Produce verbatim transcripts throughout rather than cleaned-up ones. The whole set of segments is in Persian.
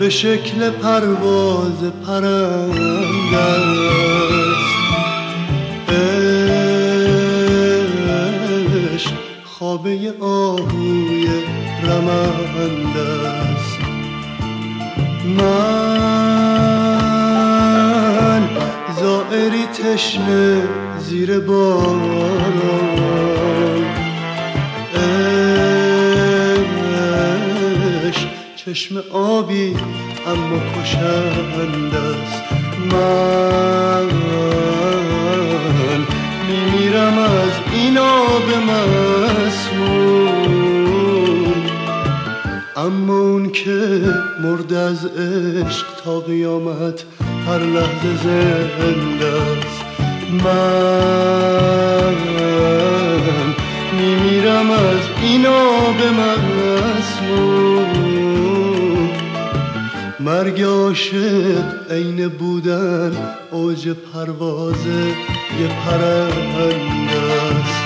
به شکل پرواز پرنده است. عشق خوابه آهوی رمنده است. من زائری تشنه زیر باران، عشق چشم آبی اما کشنده است. من میمیرم از این آب مسموم، اما اون که مرده از عشق تا قیامت هر لحظه زنده است. من میمیرم از این آب مسموم. مرگ عاشق عین بودن اوج پرواز یه پرنده است.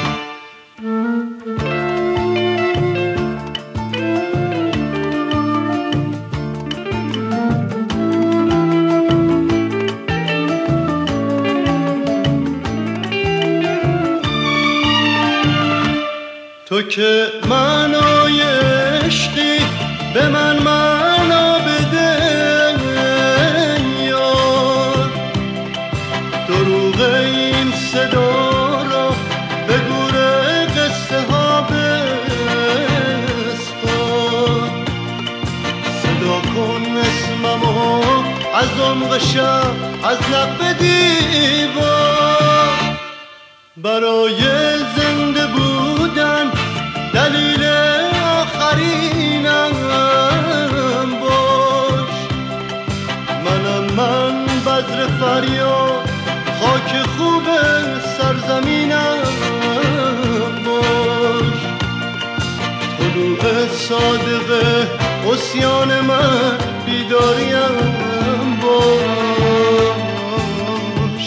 تو که معنای عشقی به من معنا بده یار، دروغ این صدا را به گور قصه ها بسپار. صدا کن اسممو از عمق شب، از لب دیوار. برای زنده بودن دلیل آخرینم باش. منم من بذر فریاد، خاک خوب سرزمینم باش. طلوع صادقه عصیان من بیداریم باش.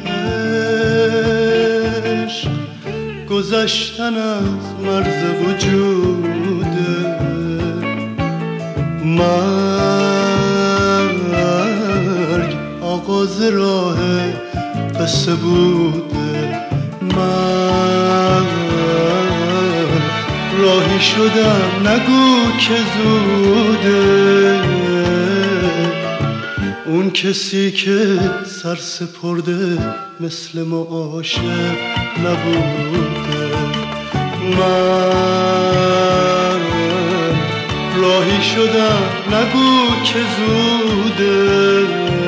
عشق گذشتن از مرز وجوده، مرگ آغاز راه قصه بوده. من راهی شدم نگو که زوده، اون کسی که سر سپرده مثل ما عاشق نبوده. من راهی شدم نگو که زوده،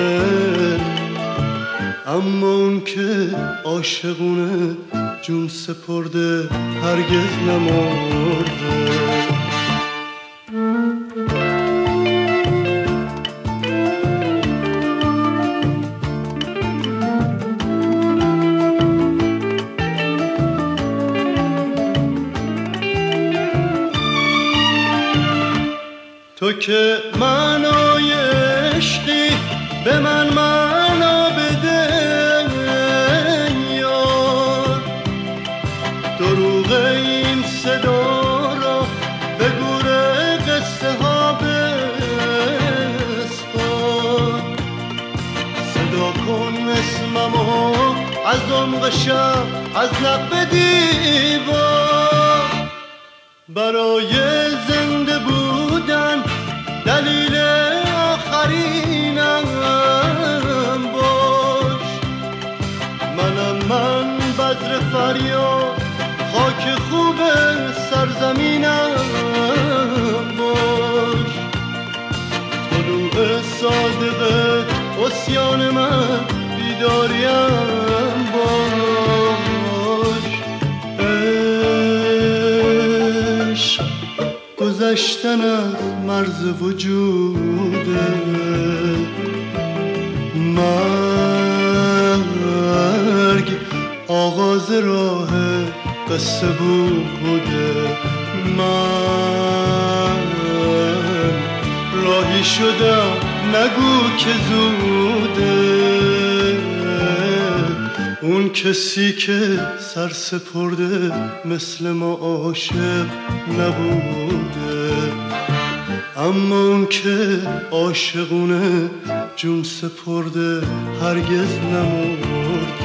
اما اون که عاشقونه جون سپرده هرگز نمرده. تو که معنای عشقی به من معنا بده یار، دروغ این صدا را به گور قصه ها بسپار. صدا کن اسممو از عمق شب، از لب دیوار. برای زنده بودن دلیل آخرینم باش. منم من بذر فریاد، خاک خوب سرزمینم باش. طلوع صادقه عصیان من بیداریم باش. عشق گذشتن از مرز وجوده، مرگ آغاز راه قصه بوده. من راهی شدم نگو که زوده، اون کسی که سر سپرده مثل ما عاشق نبوده. اما اون که عاشقونه جون سپرده هرگز نمرده.